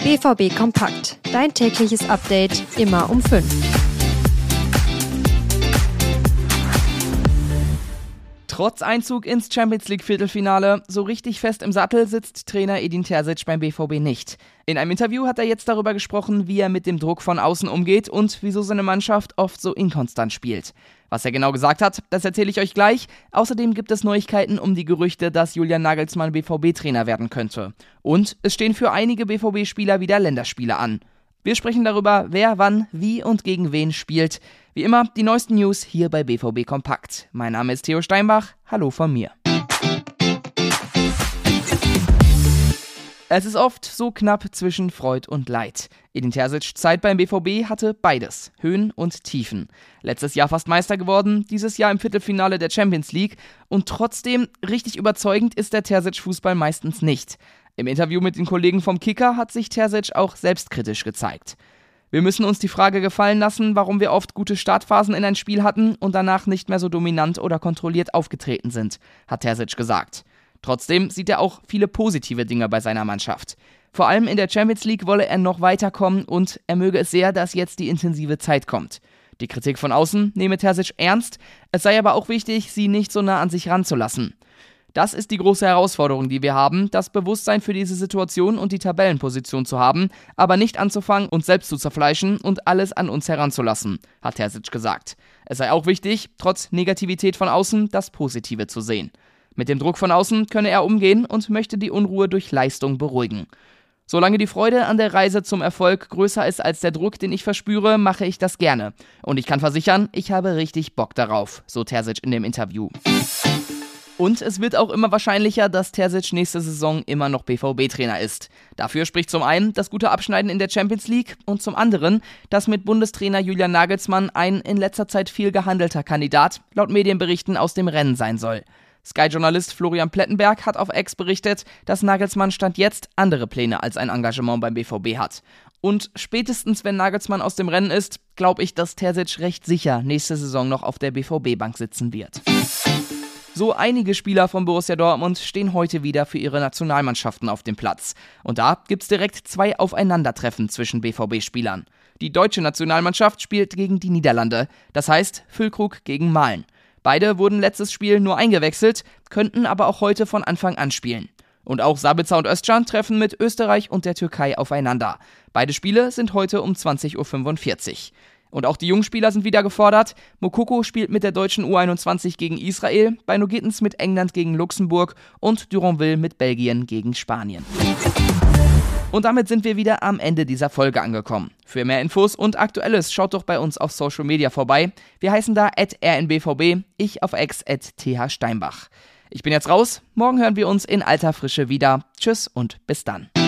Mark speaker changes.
Speaker 1: BVB Kompakt. Dein tägliches Update immer um 5.
Speaker 2: Trotz Einzug ins Champions-League-Viertelfinale, so richtig fest im Sattel sitzt Trainer Edin Terzic beim BVB nicht. In einem Interview hat er jetzt darüber gesprochen, wie er mit dem Druck von außen umgeht und wieso seine Mannschaft oft so inkonstant spielt. Was er genau gesagt hat, das erzähle ich euch gleich. Außerdem gibt es Neuigkeiten um die Gerüchte, dass Julian Nagelsmann BVB-Trainer werden könnte. Und es stehen für einige BVB-Spieler wieder Länderspiele an. Wir sprechen darüber, wer wann, wie und gegen wen spielt. Wie immer, die neuesten News hier bei BVB Kompakt. Mein Name ist Theo Steinbach, hallo von mir. Es ist oft so knapp zwischen Freud und Leid. Edin Terzics Zeit beim BVB hatte beides, Höhen und Tiefen. Letztes Jahr fast Meister geworden, dieses Jahr im Viertelfinale der Champions League. Und trotzdem, richtig überzeugend ist der Terzic-Fußball meistens nicht. Im Interview mit den Kollegen vom Kicker hat sich Terzic auch selbstkritisch gezeigt. Wir müssen uns die Frage gefallen lassen, warum wir oft gute Startphasen in ein Spiel hatten und danach nicht mehr so dominant oder kontrolliert aufgetreten sind, hat Terzic gesagt. Trotzdem sieht er auch viele positive Dinge bei seiner Mannschaft. Vor allem in der Champions League wolle er noch weiterkommen und er möge es sehr, dass jetzt die intensive Zeit kommt. Die Kritik von außen nehme Terzic ernst, es sei aber auch wichtig, sie nicht so nah an sich ranzulassen. Das ist die große Herausforderung, die wir haben, das Bewusstsein für diese Situation und die Tabellenposition zu haben, aber nicht anzufangen, uns selbst zu zerfleischen und alles an uns heranzulassen, hat Terzic gesagt. Es sei auch wichtig, trotz Negativität von außen das Positive zu sehen. Mit dem Druck von außen könne er umgehen und möchte die Unruhe durch Leistung beruhigen. Solange die Freude an der Reise zum Erfolg größer ist als der Druck, den ich verspüre, mache ich das gerne. Und ich kann versichern, ich habe richtig Bock darauf, so Terzic in dem Interview. Und es wird auch immer wahrscheinlicher, dass Terzic nächste Saison immer noch BVB-Trainer ist. Dafür spricht zum einen das gute Abschneiden in der Champions League und zum anderen, dass mit Bundestrainer Julian Nagelsmann ein in letzter Zeit viel gehandelter Kandidat laut Medienberichten aus dem Rennen sein soll. Sky-Journalist Florian Plettenberg hat auf X berichtet, dass Nagelsmann Stand jetzt andere Pläne als ein Engagement beim BVB hat. Und spätestens, wenn Nagelsmann aus dem Rennen ist, glaube ich, dass Terzic recht sicher nächste Saison noch auf der BVB-Bank sitzen wird. So einige Spieler von Borussia Dortmund stehen heute wieder für ihre Nationalmannschaften auf dem Platz. Und da gibt's direkt 2 Aufeinandertreffen zwischen BVB-Spielern. Die deutsche Nationalmannschaft spielt gegen die Niederlande, das heißt Füllkrug gegen Malen. Beide wurden letztes Spiel nur eingewechselt, könnten aber auch heute von Anfang an spielen. Und auch Sabitzer und Özcan treffen mit Österreich und der Türkei aufeinander. Beide Spiele sind heute um 20.45 Uhr. Und auch die Jungspieler sind wieder gefordert. Moukoko spielt mit der deutschen U21 gegen Israel, Beino Gittens mit England gegen Luxemburg und Duranville mit Belgien gegen Spanien. Und damit sind wir wieder am Ende dieser Folge angekommen. Für mehr Infos und Aktuelles schaut doch bei uns auf Social Media vorbei. Wir heißen da @rnbvb, ich auf X @thsteinbach. Ich bin jetzt raus, morgen hören wir uns in alter Frische wieder. Tschüss und bis dann.